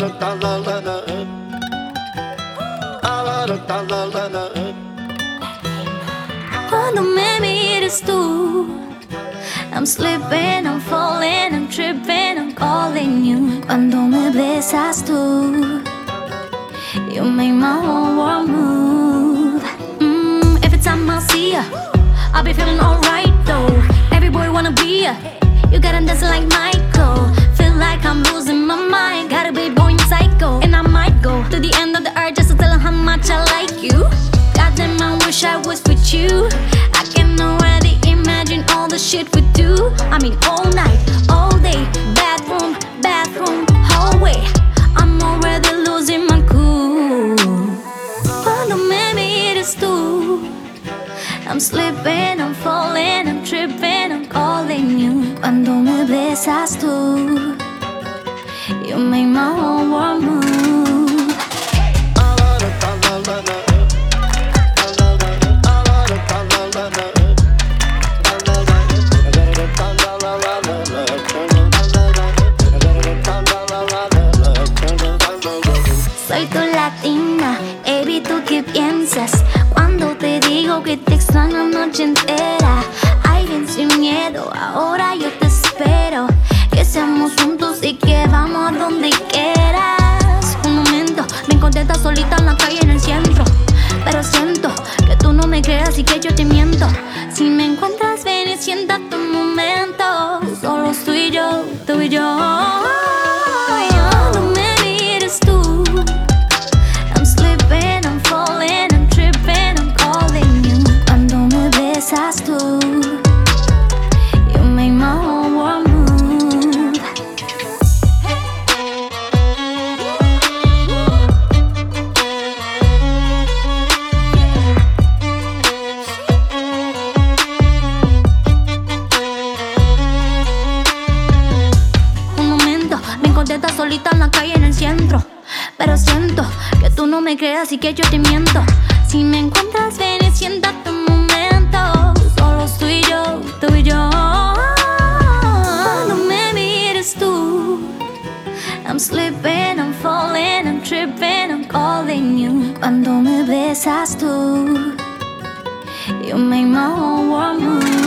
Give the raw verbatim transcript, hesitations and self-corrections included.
Cuando me mires tú, I'm slipping, I'm falling, I'm tripping, I'm calling you. Cuando me besas tú, you make my whole world move. mm, Every time I see ya, I'll be feeling alright though. Every boy wanna be ya, you gotta dance like Michael. Feel like I'm losing my mind, gotta be going psycho. And I might go to the end of the earth just to tell 'em how much I like you. Goddamn, I wish I was with you. I can already imagine all the shit we do. I mean all night, all day, bathroom, bathroom, hallway. I'm already losing my cool. Cuando me mires tú, I'm slipping, I'm falling, I'm tripping, I'm calling you. Cuando me besas tú, you make my whole world move. Soy tu latina, baby, ¿tú qué piensas? Cuando te digo que te extraño la noche entera. Ay, ven sin miedo, ahora yo te espero. Que seamos juntos y que vamos a donde quieras. Un momento, me encontré tan solita en la calle en el centro. Pero siento que tú no me creas y que yo te miento. Si me encuentras, ven y siéntate un momento. Solo tú y yo, tú y yo. Cuando me mires tú, I'm slipping, I'm falling, I'm tripping, I'm calling you. Cuando me besas tú, you make my whole world move. Un momento, me encontré tan solita en la calle en el centro. Pero siento que tú no me creas y que yo te miento. Si me encuentras, ven y siéntate un momento. Solo tú y yo, tú y yo. Cuando me mires tú, I'm slipping, I'm falling, I'm tripping, I'm calling you. Cuando me besas tú, you make my whole world move.